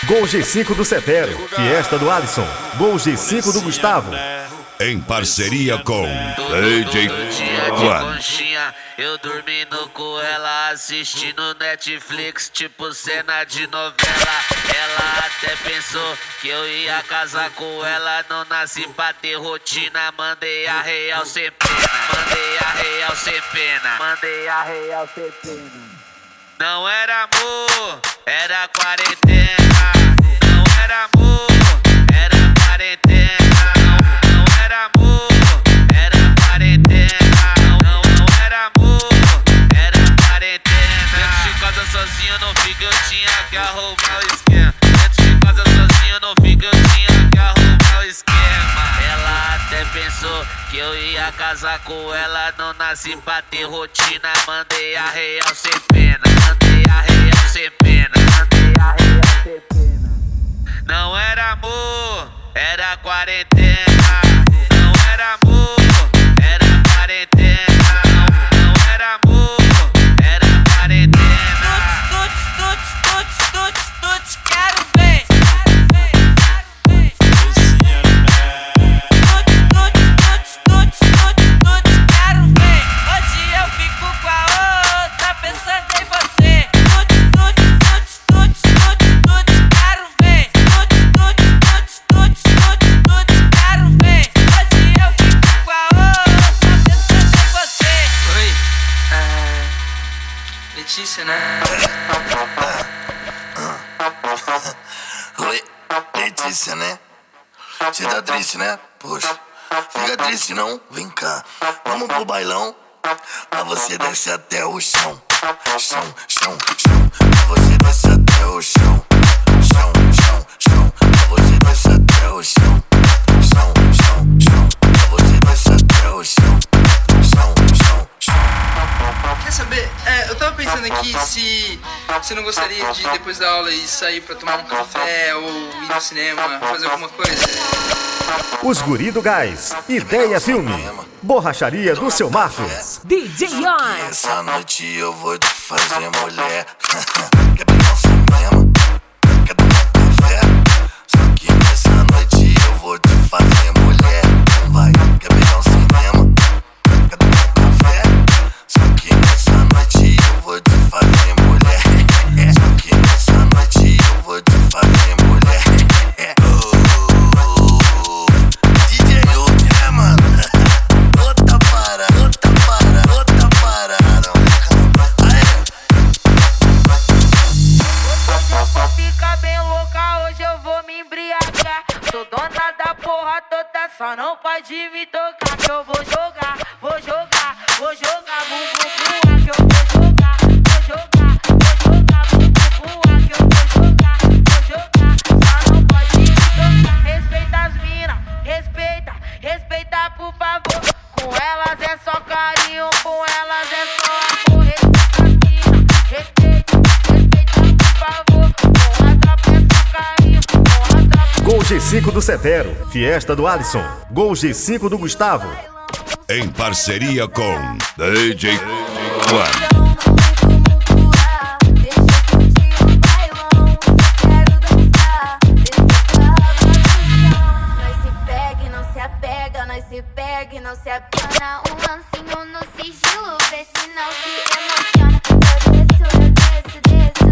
Gol G5 do Severo, Fiesta do Alisson, Gol G5 do Gustavo. Em parceria com DJ conchinha, eu dormindo com ela, assistindo Netflix, tipo cena de novela. Ela até pensou que eu ia casar com ela, não nasci pra ter rotina, mandei a real sem pena, mandei a real sem pena, mandei a real sem pena. Não era amor, era quarentena. Não era amor, era quarentena. Não era amor, era quarentena. Não era amor, era quarentena. Dentro de casa sozinho não fica, eu tinha que arrumar o esquema. Dentro de casa sozinho não fica, eu tinha que arrumar o esquema. Ela até pensou que eu ia casar com ela, não nasci pra ter rotina, mandei a real sem pena, mandei a real sem pena, mandei a real sem pena. Não era amor, era quarentena. Não era amor, era quarentena. Não era amor, era quarentena. Tuts, quero ver. Quero ver. Hoje eu fico com a outra, pensando em você. Tuts, quero ver. Tuts, quero ver. Hoje eu fico com a outra, pensando em você. Oi, Letícia, né? Oi, Letícia, né? Você tá triste, né? Poxa, fica triste não, vem cá. Vamos pro bailão, pra você desce até o chão. Chão, pra você desce até o chão. Chão, pra você desce até o chão. Chão, pra você desce até o chão. Quer saber? Eu tava pensando aqui se você não gostaria de, depois da aula, ir sair pra tomar um café ou ir no cinema, fazer alguma coisa. Os Guri do Gás, Ideia Filme, Borracharia do Seu Marcos. DJ On. Essa noite eu vou te fazer mulher. Quer pegar um cinema? Quer tomar um café? Só que nessa noite eu vou te fazer mulher. Não vai, quer pegar um cinema? Quer tomar um café? Só que nessa noite eu vou te fazer mulher. Só que nessa noite eu vou te fazer mulher. DJ Hulk, né, mano? Outra parada. Fica bem louca, hoje eu vou me embriagar. Sou dona da porra toda, só não pode me tocar. Que eu vou jogar bumbum pro ar. Que eu vou jogar bumbum pro ar. Que eu vou jogar. Só não pode me tocar. Respeita as mina, respeita por favor. Com elas é só carinho, com elas é só amor. Respeita as mina, respeita por favor. Com a tropa é só carinho, com a tropa. Gol G5 do Severo, Fiesta do Alisson, Gol G5 do Gustavo. em parceria com DJ Nós se pega e não se apena. Um lancinho no sigilo, vê se não se emociona. Eu desço,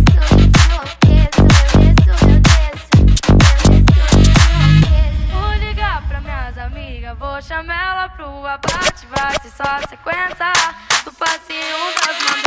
Vou ligar pra minhas amigas, vou chamar ela pro abate. Vai ser só sequência do passinho das mandadas.